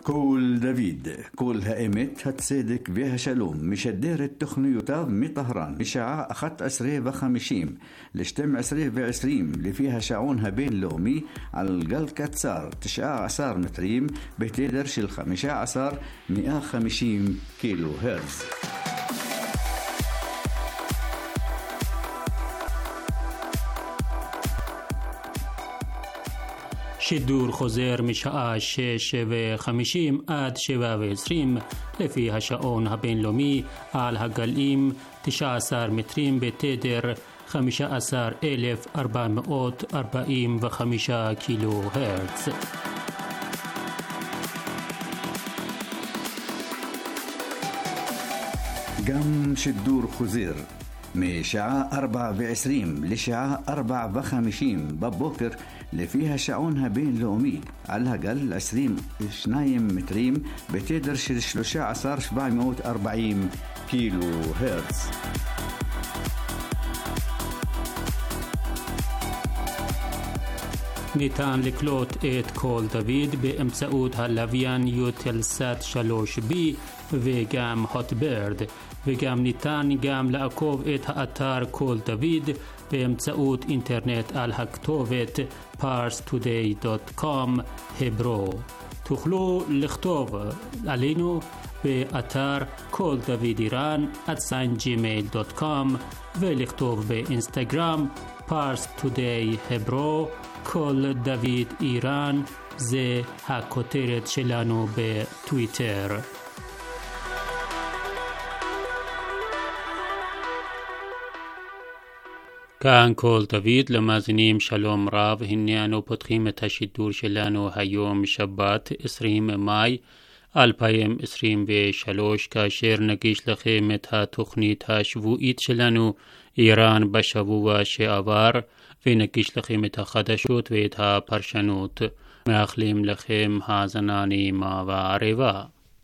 קול דוד, קול האמת, הצדק והשלום, משדר את תוכניותיו מטהרן בשעה 11:50 ל-12:20 לפי השעון הבינלאומי על גל קצר 19 מטרים בתדר של 15,150 קילו הרץ. שידור חוזר משעה 6:50 עד 7:20 לפי השעון הבינלאומי על הגלים 19 מטרים בתדר 15,445 קילו הרץ. גם שידור חוזר משעה 4:20 לשעה 4:50 בבוקר לפי השעון הבינלאומי על הגל 22 מטרים בתדר של 13,740 קילו הרץ. ניתן לקלוט את קול דוד באמצעות הלוויין יוטלסאט 3B וגם הוטברד, וגם ניתן גם לעקוב את האתר קול דוד באמצעות אינטרנט על הכתובת parstoday.com hebro. תוכלו לכתוב עלינו באתר קול דוד איראן @gmail.com ולכתוב באינסטגרם parstoday hebro. קול דוד איראן זה הכותרת שלנו בטוויטר. כאן קול דוד, למאזינים שלום רב. הנה אנו פותחים את השידור שלנו היום שבת 20 מאי 2023, כאשר נגיש לכם את התוכנית השבועית שלנו איראן בשבוע שעבר, ונגיש לכם את החדשות ואת הפרשנות. מאחלים לכם האזנה נעימה וערבה.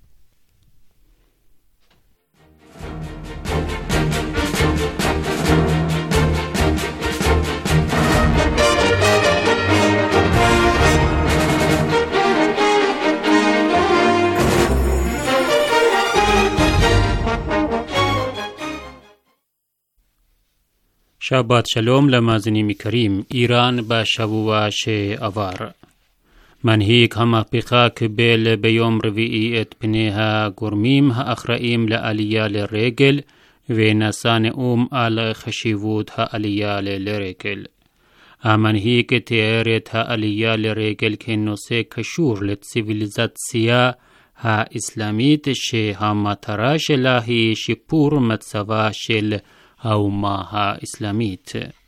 שבת שלום למאזינים יקרים. איראן בשבוע שעבר. מנהיג המהפכה קיבל ביום רביעי את פני הגורמים האחראים לעלייה לרגל ונשא נאום על חשיבות העלייה לרגל. המנהיג תיאר את העלייה לרגל כנושא קשור לציוויליזציה האסלאמית שהמטרה שלה היא שיפור מצבה של האומה האסלאמית.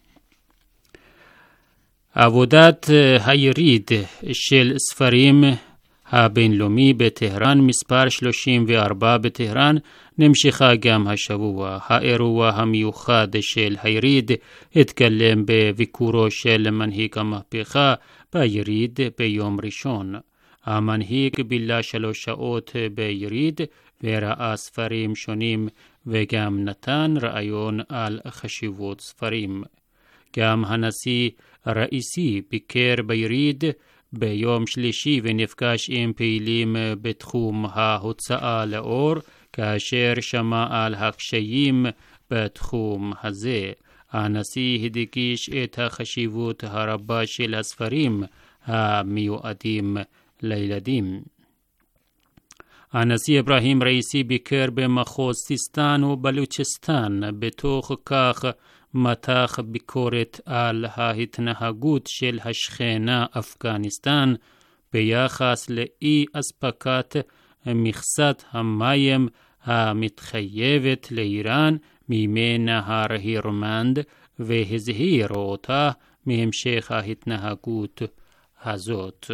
עבודת היריד של ספרים הבינלאומי בטהרן מספר 34 בטהרן נמשכה גם השבוע. האירוע המיוחד של היריד התגלם בביקורו של מנהיג המהפכה ביריד ביום ראשון. המנהיג בילה 3 שעות ביריד וראה ספרים שונים וגם נתן רעיון על חשיבות ספרים. גם הנשיא הראיסי ביקר ביריד ביום שלישי ונפגש עם פעילים בתחום ההוצאה לאור, כאשר שמע על הקשיים בתחום הזה. הנשיא הדגיש את החשיבות הרבה של הספרים המיועדים לילדים. הנשיא אברהים ראיסי ביקר במחוז סיסטן ובלוצ'סטן, בתוך כך מתח ביקורת על ההתנהגות של השכנה אפגניסטן ביחס לאי אספקת מכסת המים המתחייבת לאיראן מימי נהר הירמנד, והזהיר אותה מהמשך ההתנהגות הזאת.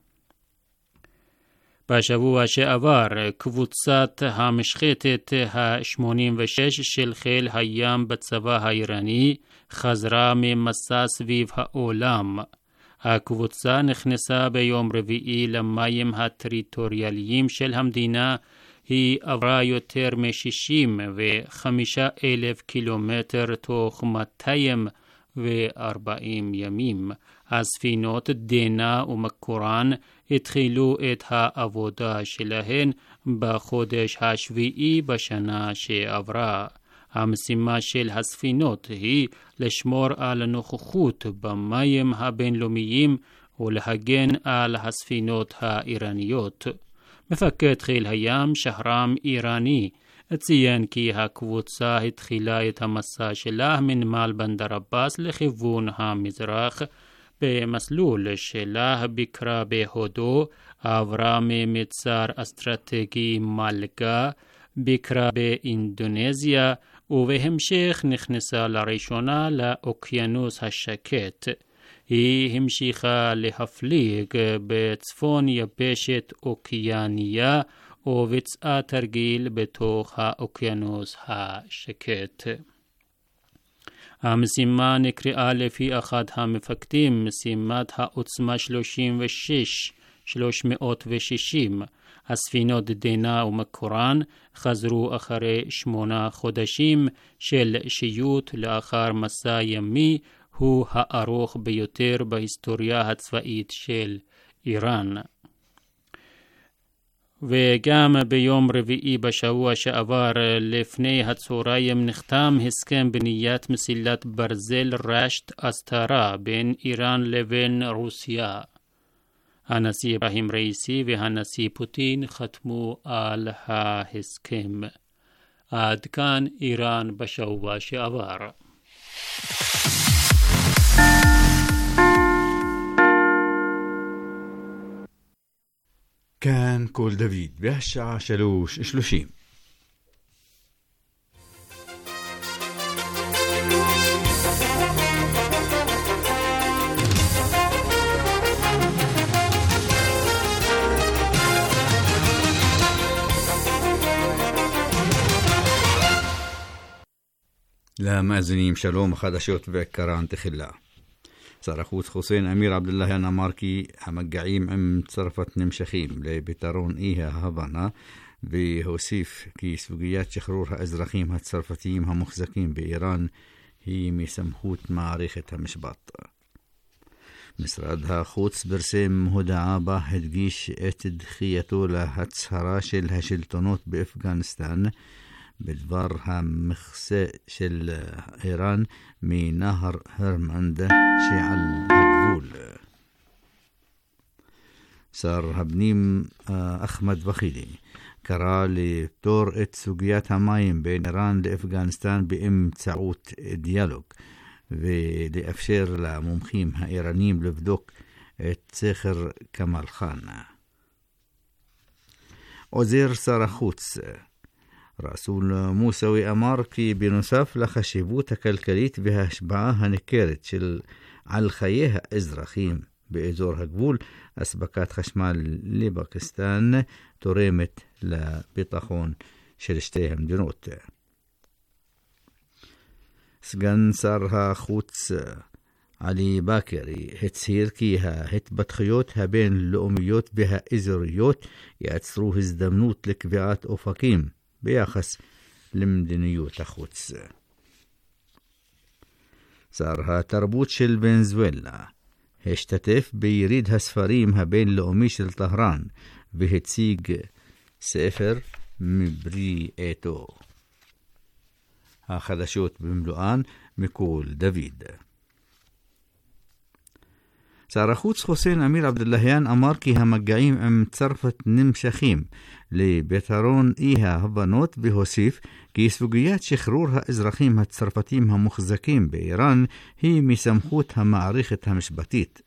בשבוע שעבר קבוצת המשחטת ה-86 של חיל הים בצבא האיראני חזרה ממסע סביב העולם. הקבוצה נכנסה ביום רביעי למים הטריטוריאליים של המדינה. היא עברה יותר מ-65,000 קילומטר תוך 200 ימים. הספינות דינה ומקורן התחילו את העבודה שלהן בחודש השביעי בשנה שעברה. המשימה של הספינות היא לשמור על נוכחות במים הבינלאומיים ולהגן על הספינות האיראניות. מפקד חיל הים שחרם איראני ציין כי הקבוצה התחילה את המסע שלה מנמל בנדר עבאס לכיוון המזרח. במסלול שלה ביקרה בהודו, עברה ממצר אסטרטגי מלגה, ביקרה באינדונזיה, ובהמשך נכנסה לראשונה לאוקיינוס השקט. היא המשיכה להפליג בצפון יבשת אוקיאניה וביצעה תרגיל בתוך האוקיינוס השקט. המשימה נקראה לפי אחד המפקדים משימת העוצמה 360. הספינות דינה ומקורן חזרו אחרי 8 חודשים של שהות לאחר מסע ימי הוא הארוך ביותר בהיסטוריה הצבאית של איראן. וגם ביום רביעי בשבוע שעבר לפני הצהריים נחתם הסכם בניית מסילת ברזל רשת אסטרה בין איראן לבין רוסיה. הנשיא אברהים ראיסי והנשיא פוטין חתמו על ההסכם. עד כאן איראן בשבוע שעבר. כאן קול דוד והשעה 3:30. למאזינים שלום, חדשות ועיקרן תחילה. שר החוץ חוסיין אמיר עבדאללהיאן אמר כי המגעים עם צרפת נמשכים לפתרון אי ההבנה, והוסיף כי סוגיית שחרור האזרחים הצרפתיים המוחזקים באיראן היא מסמכות מערכת המשפט. משרד החוץ פרסם הודעה בה הדגיש את דחייתו להצהרה של השלטונות באפגניסטן בדבר המכסה של איראן מנהר הרמנד שעל הגבול. שר הפנים אחמד וחידי קרא לפתור את סוגיית המים בין איראן לאפגניסטן באמצעות דיאלוג ולאפשר למומחים האיראנים לבדוק את סכר כמאל חאן. עוזר שר החוץ רסול מוסאווי אמר כי בנוסף לחשיבות הכלכלית וההשפעה הניכרת על חיי האזרחים באזור הגבול, אספקת חשמל לפקיסטן תורמת לביטחון של שתי המדינות. סגן שר החוץ עלי בקרי הצהיר כי ההתפתחויות הבינלאומיות והאזוריות יעצרו הזדמנות לקביעת אופקים ביחס למדיניות החוץ. שר התרבות של ונזואלה השתתף ביריד הספרים הבינלאומי של טהרן והציג ספר מבריאתו. החדשות במלואן מקול דוד. שר החוץ חוסיין אמיר עבדאללהיאן אמר כי המגעים עם צרפת נמשכים לפתרון אי ההבנות, והוסיף כי סוגיית שחרור האזרחים הצרפתים המוחזקים באיראן היא מסמכות המערכת המשפטית.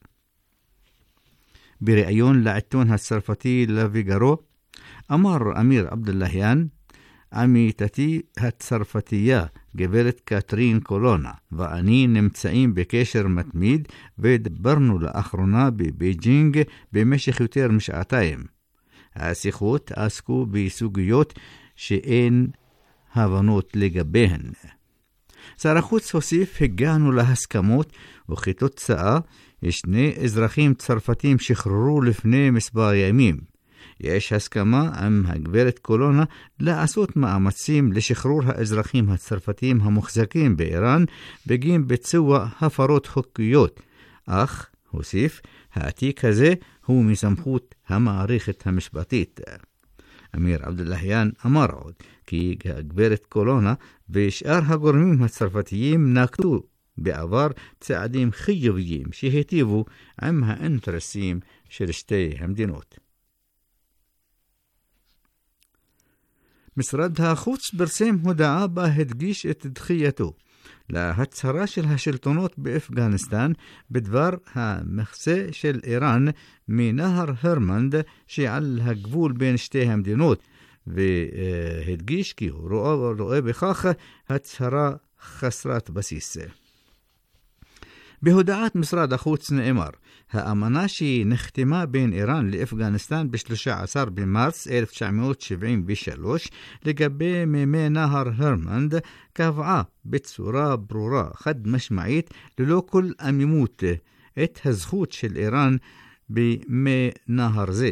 בריאיון לעיתון הצרפתי לפיגארו אמר אמיר עבדאללהיאן, עמיתתי הצרפתייה גברת קטרין קולונה ואני נמצאים בקשר מתמיד ודברנו לאחרונה בבייג'ינג במשך יותר משעתיים. השיחות עסקו בסוגיות שאין הבנות לגביהן. שר החוץ הוסיף, הגענו להסכמות וכתוצאה 2 אזרחים צרפתים שחררו לפני מספר ימים. יש הסכמה עם הגברת קולונה לעשות מאמצים לשחרור האזרחים הצרפתיים המוחזקים באיראן בגין ביצוע הפרות חוקיות, אך הוסיף, התיק הזה הוא מסמכות המערכת המשפטית. אמיר עבדוללהיאן אמר עוד כי הגברת קולונה ושאר הגורמים הצרפתיים נקטו בעבר צעדים חיוביים שהיטיבו עם האינטרסים של שתי המדינות. משרד החוץ פרסם הודעה בה הדגיש את דחייתו להצהרה של השלטונות באפגניסטן בדבר המחסה של איראן מנהר הרמנד שעל הגבול בין שתי המדינות, והדגיש כי הוא רואה בכך הצהרה חסרת בסיס. בהודעת משרד החוץ נאמר, האמנה שנחתמה בין איראן לאפגניסטן ב-13 במרס 1973 לגבי מימי נהר הרמנד קבעה בצורה ברורה חד משמעית ללא כל עמימות את הזכות של איראן במי נהר זה.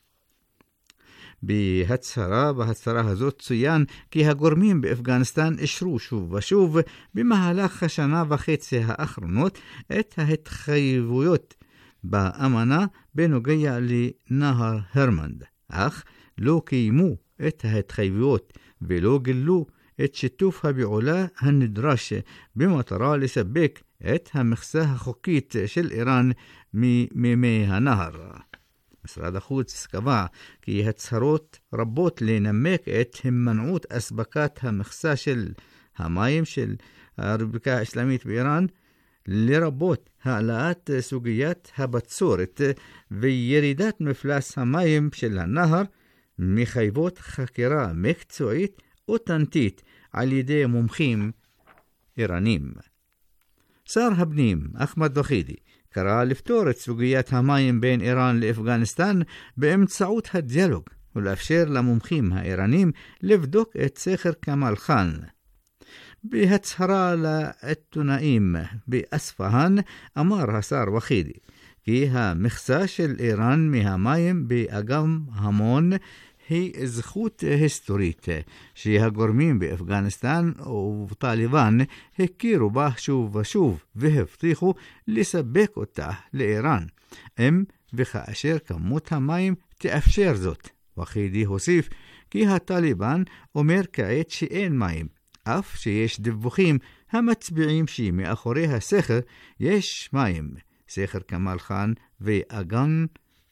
בהצהרה הזאת צוין כי הגורמים באפגניסטן אישרו שוב ושוב במהלך השנה וחצי האחרונות את ההתחייבויות באמנה בנוגע לנהר הרמנד, אך לא קיימו את ההתחייבויות ולא גילו את שיתוף הפעולה הנדרש במטרה לספק את המכסה החוקית של איראן ממימי הנהר. משרד החוץ קבע כי הצהרות רבות לנמק את הימנעות אספקת המכסה של המים של הרפובליקה האסלאמית באיראן, לרבות העלאת סוגיית הבצורת וירידת מפלס המים של הנהר, מחייבות חקירה מקצועית אותנטית על ידי מומחים איראנים. שר הפנים אחמד וחידי קרא לפתור את סוגיית המים בין איראן לאפגניסטן באמצעות הדיאלוג ולאפשר למומחים האיראנים לבדוק את סכר כמאל חאן. בהצהרה לעיתונאים באספהאן אמר השר וחידי כי המכסה של איראן מהמים באגם המון היא זכות היסטורית שהגורמים באפגניסטן ובטליבן הכירו בה שוב ושוב והבטיחו לספק אותה לאיראן, אם וכאשר כמות המים תאפשר זאת. וחידי הוסיף כי הטליבן אומר כעת שאין מים, אף שיש דיווחים המצביעים שמאחורי הסכר יש מים, סכר כמאל חאן ואגם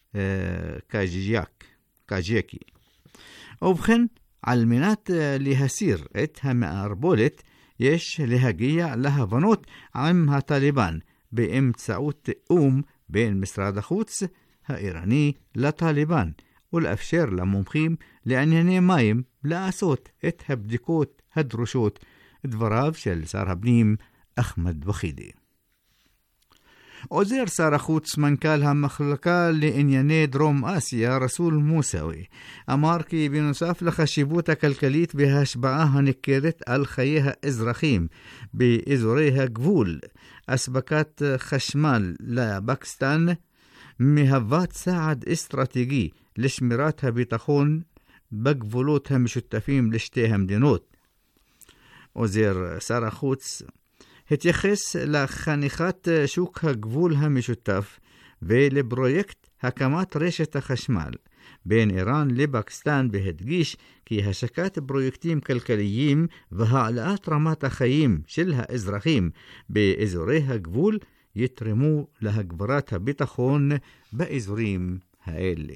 קאג'יקי. ובכן, על מנת להסיר את המערבולת, יש להגיע להבנות עם הטליבן באמצעות תיאום בין משרד החוץ האיראני לטליבן, ולאפשר למומחים לענייני מים לעשות את הבדיקות הדרושות, דבריו של שר הפנים אחמד וחידי. עוזר שר החוץ מנכ"ל המחלקה לענייני דרום אסיה רסול מוסאווי אמר כי בנוסף לחשיבות הכלכלית וההשפעה הניכרת על חיי האזרחים באזורי הגבול, אספקת חשמל לפקיסטן מהווה צעד אסטרטגי לשמירת הביטחון בגבולות המשותפים לשתי המדינות. עוזר שר החוץ התייחס לחניכת שוק הגבול המשותף ולפרויקט הקמת רשת החשמל בין איראן לפקיסטן, והדגיש כי השקת פרויקטים כלכליים והעלאת רמת החיים של האזרחים באזורי הגבול יתרמו להגברת הביטחון באזורים האלה.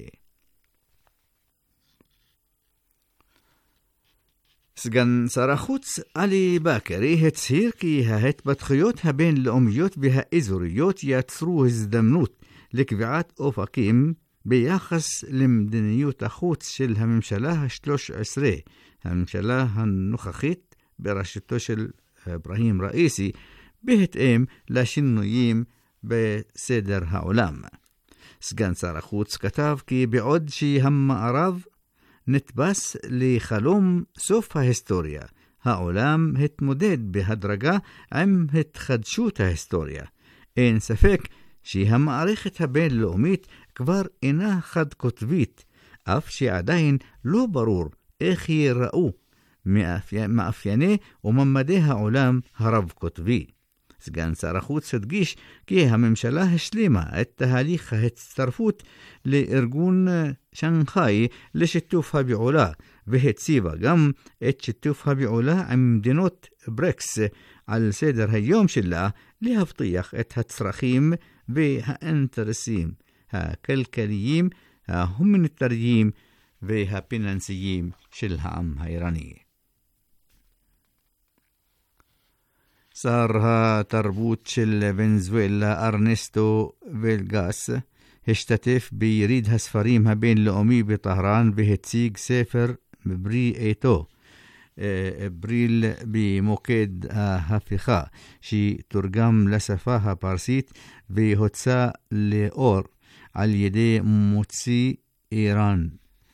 סגן שר החוץ עלי באקרי הצהיר כי ההתפתחויות הבינלאומיות והאזוריות יצרו הזדמנות לקביעת אופקים ביחס למדיניות החוץ של הממשלה ה-13, הממשלה הנוכחית בראשותו של אברהים ראיסי, בהתאם לשינויים בסדר העולם. סגן שר החוץ כתב כי בעוד שהמערב נתבס לחלום סוף ההיסטוריה, העולם התמודד בהדרגה עם התחדשות ההיסטוריה. אין ספק שהמערכת הבינלאומית כבר אינה חד קוטבית, אף שעדיין לא ברור איך ייראו מאפייני וממדי העולם הרב-קוטבי. סגן שר החוץ הדגיש כי הממשלה השלימה את תהליך ההצטרפות לארגון שנגחאי לשיתוף הפעולה, והציבה גם את שיתוף הפעולה עם מדינות בריקס על סדר היום שלה להבטיח את הצרכים והאינטרסים הכלכליים, ההומניטריים והפיננסיים של העם האיראני. שר התרבות של ונזואלה ארנסטו ולגאס השתתף ביריד הספרים הבינלאומי בטהרן והציג ספר ברי עיתו, אפריל במוקד ההפיכה, שתורגם לשפה הפרסית והוצא לאור על ידי מוציא איראן.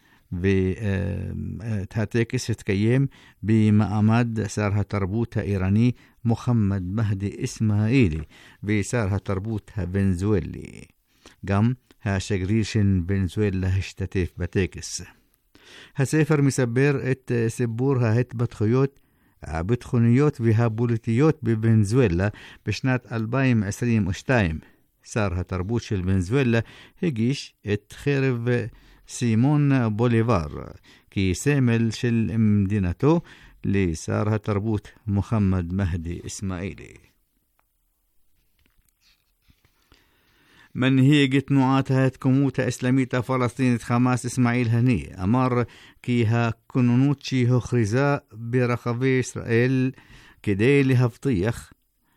והטקס התקיים במעמד שר התרבות האיראני מוחמד מהדי אסמאעילי ושר התרבות הוונזואלי. גם השגריר של ונזואלה השתתף בטקס. הספר מסבר את סיפור ההתפתחויות הביטחוניות והפוליטיות בוונזואלה בשנת 2022. שר התרבות של ונזואלה הגיש את חרב סימון בוליבר כסמל של מדינתו לשר התרבות מוחמד מהדי אסמאעילי. מנהיג תנועת ההתקומות האסלאמית הפלסטינית חמאס אסמאעיל הנייה אמר כי הכוננות שהוכרזה ברחבי ישראל כדי להבטיח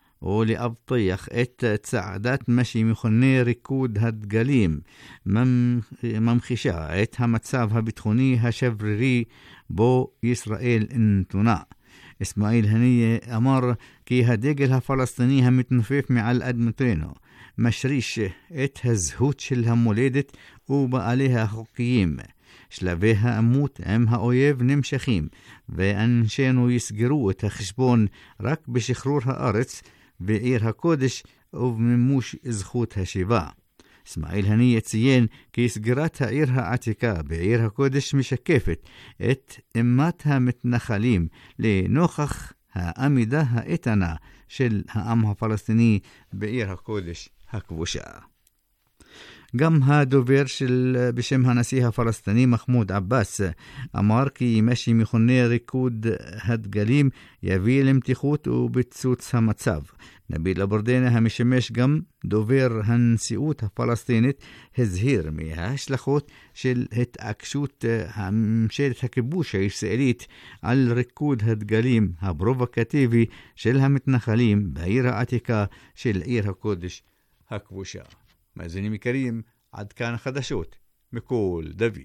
את צעדת מה שמכונה ריקוד הדגלים ממחישה את המצב הביטחוני השברירי בו ישראל נתונה. אסמאעיל הנייה אמר כי הדגל הפלסטיני המתנופף מעל אדמתנו משריש את הזהות של המולדת ובעליה החוקיים. שלבי העימות עם האויב נמשכים, ואנשינו יסגרו את החשבון רק בשחרור הארץ ועיר הקודש ובמימוש זכות השיבה. אסמאעיל הנייה ציין כי סגירת העיר העתיקה בעיר הקודש משקפת את אימת המתנחלים לנוכח העמידה האיתנה של העם הפלסטיני בעיר הקודש הכבושה. גם הדובר בשם הנשיא הפלסטיני מחמוד עבאס אמר כי מה שמכונה ריקוד הדגלים יביא למתיחות וביצוץ המצב. נביל אברדנה המשמש גם דובר הנשיאות הפלסטינית הזהיר מההשלכות של התעקשות ממשלת הכיבוש הישראלית על ריקוד הדגלים הפרובוקטיבי של המתנחלים בעיר העתיקה של עיר הקודש הכבושה. מאזינים יקרים, עד כאן חדשות מכל דוד.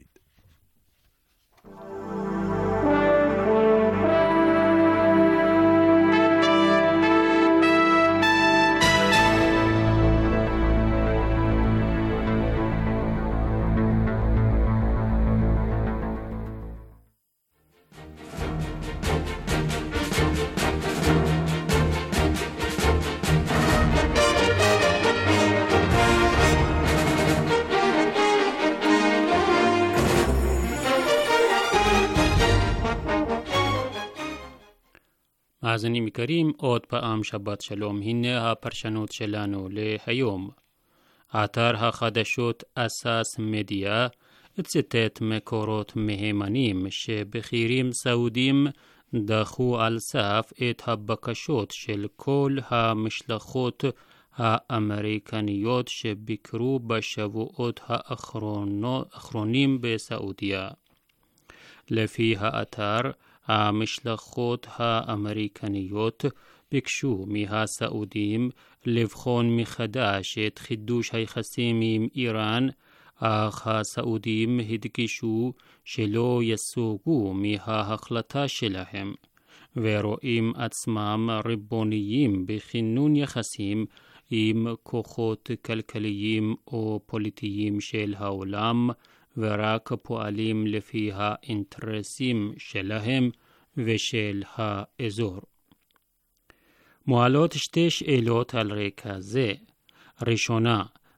מאזינים יקרים, עוד פעם שבת שלום. הנה הפרשנות שלנו להיום. אתר החדשות אסאס מדיה ציטט מקורות מהימנים שבכירים סעודים דחו על סף את הבקשות של כל המשלחות האמריקניות שביקרו בשבועות האחרונים בסעודיה. לפי האתר, המשלחות האמריקניות ביקשו מהסעודים לבחון מחדש את חידוש היחסים עם איראן, אך הסעודים הדגישו שלא יסוגו מההחלטה שלהם, ורואים עצמם ריבוניים בכינון יחסים עם כוחות כלכליים או פוליטיים של העולם, ורק פועלים לפי האינטרסים שלהם ושל האזור. מועלות שתי שאלות על רקע זה. ראשונה,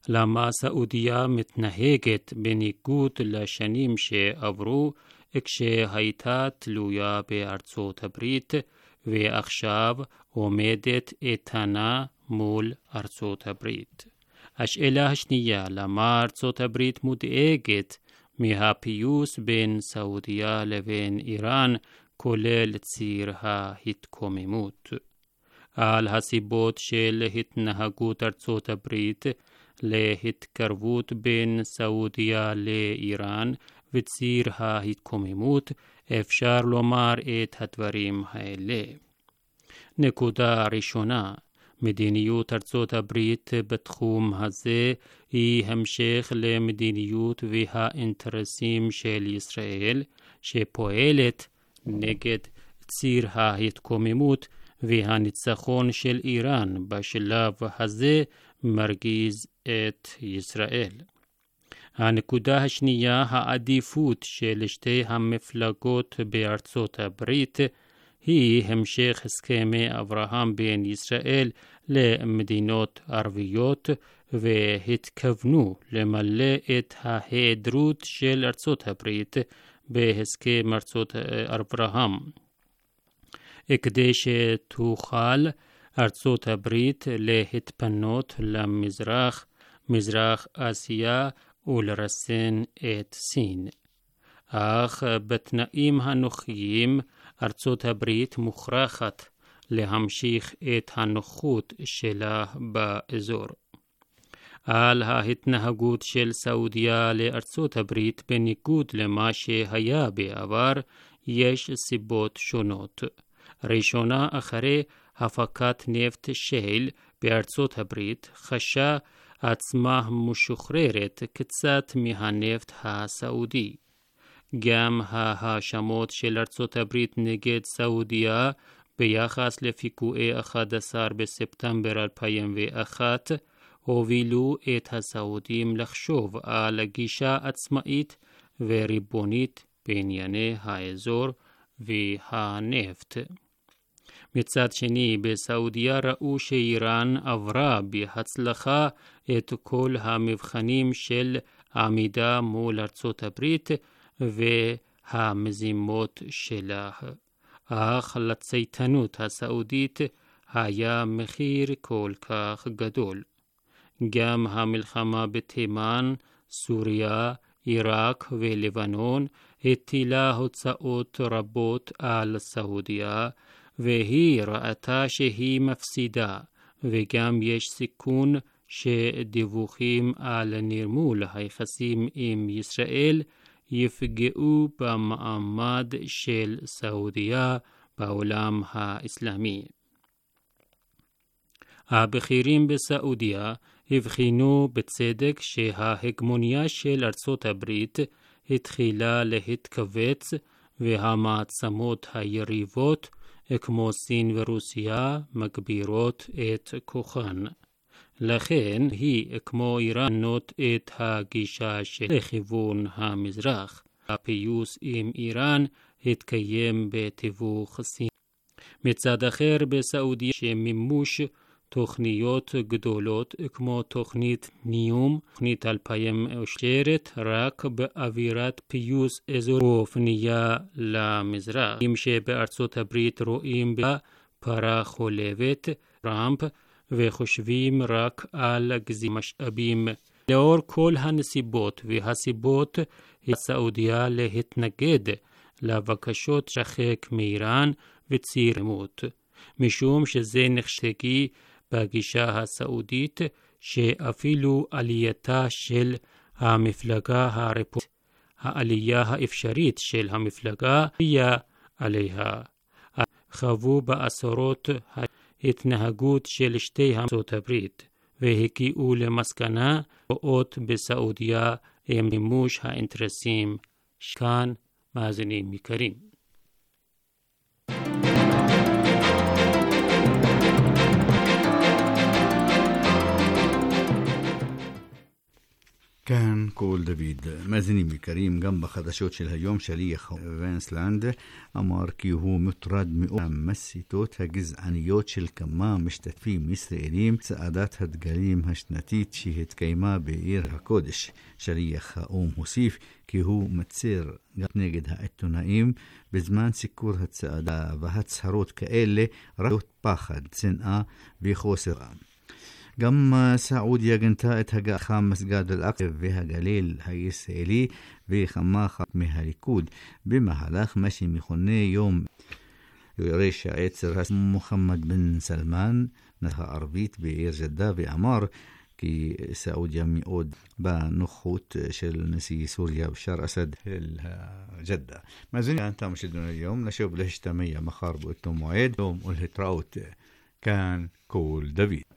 למה סעודיה מתנהגת בניגוד לשנים שעברו כשהייתה תלויה בארצות הברית ועכשיו עומדת איתנה מול ארצות הברית. השאלה השנייה, למה ארצות הברית מודאגת מהפיוס בין סעודיה לבין איראן, כולל ציר ההתקוממות? על הסיבות של התנהגות ארצות הברית להתקרבות בין סעודיה לאיראן וציר ההתקוממות אפשר לומר את הדברים האלה. נקודה ראשונה, מדיניות ארצות הברית בתחום הזה היא המשך למדיניות והאינטרסים של ישראל שפועלת נגד ציר ההתקוממות, והניצחון של איראן בשלב הזה מרגיז את ישראל. הנקודה השנייה, העדיפות של שתי המפלגות בארצות הברית היא המשך הסכמי אברהם בין ישראל למדינות ערביות, והתכוונו למלא את ההיעדרות של ארצות הברית בהסכם אברהם, כדי שתוכל ארצות הברית להתפנות למזרח, מזרח אסיה, ולרסן את סין. אך בתנאים הנוכחיים ארצות הברית מוכרחת להמשיך את הנוחות שלה באזור. על ההתנהגות של סעודיה לארצות הברית בניגוד למה שהיה בעבר יש סיבות שונות. ראשונה, אחרי הפקת נפט שייל בארצות הברית חשה עצמה משוחררת קצת מהנפט הסעודי. גם ההאשמות של ארצות הברית נגד סעודיה ביחס לפיגועי 11 בספטמבר 2001 הובילו את הסעודים לחשוב על גישה עצמאית וריבונית בענייני האזור והנפט. מצד שני, בסעודיה ראו שאיראן עברה בהצלחה את כל המבחנים של עמידה מול ארצות הברית והמזימות שלה. אך לצייתנות הסעודית היה מחיר כל כך גדול. גם המלחמה בתימן, סוריה, עיראק ולבנון הטילה הוצאות רבות על סעודיה, והיא ראתה שהיא מפסידה, וגם יש סיכון שדיווחים על נרמול היחסים עם ישראל יפגעו במעמד של סעודיה בעולם האסלאמי. הבכירים בסעודיה הבחינו בצדק שההגמוניה של ארצות הברית התחילה להתכווץ, והמעצמות היריבות כמו סין ורוסיה מגבירות את כוחן. לכן היא כמו איראן נוט את הגישה של לכיוון המזרח. הפיוס עם איראן התקיים בתיווך סין. מצד אחר, בסעודיה שמימוש תוכניות גדולות כמו תוכנית ניום, תוכנית 2000 אושרת רק באווירת פיוס אזורי ופנייה למזרח. שבארצות הברית רואים בפרה חולבת טראמפ וחושבים רק על גזימת משאבים. לאור כל הנסיבות והסיבות סעודיה להתנגד לבקשות שחק מאיראן וציר עימות, משום שזה נחשגי בגישה הסעודית שאפילו עלייתה של המפלגה הרפובליקנית, העלייה האפשרית של המפלגה היה עליה. חוו בעשורות ההתנהגות של שתי ארצות הברית והגיעו למסקנה רואות בסעודיה עם מימוש האינטרסים. כאן מאזינים יקרים. كان كول دافيد مازني كريم جنب خدشوت شل هيوم شليخ فينسلاند أمر كي هو مطرد مئوم مسي توت هجز عنيوت شل كما مشتفي مصر إليم سعادات هد قليم هشنتيت شي هد كيما بإير هكودش شليخ هسيف كي هو متسير نجد هاتو نايم بزمان سكور هت سعادة وهت سهروت كأيلي رأيوت باخد سنة بيخوسر قم سعودية جنتاءت هجا خامس قاد الأقف بها قليل هاي سيلي بخما خطمها لكود بمهلاخ ماشي ميخوني يوم يريش عيتسر محمد بن سلمان نها أربيت بإير جدة بأمار كي سعودية ميقود بنخوت شل نسي سوريا بشار أسد جدة ما زلنا أنت مشدون اليوم نشوف الهجتمية مخارب وإتو معيد يوم الهتراوت كان كول دافيد.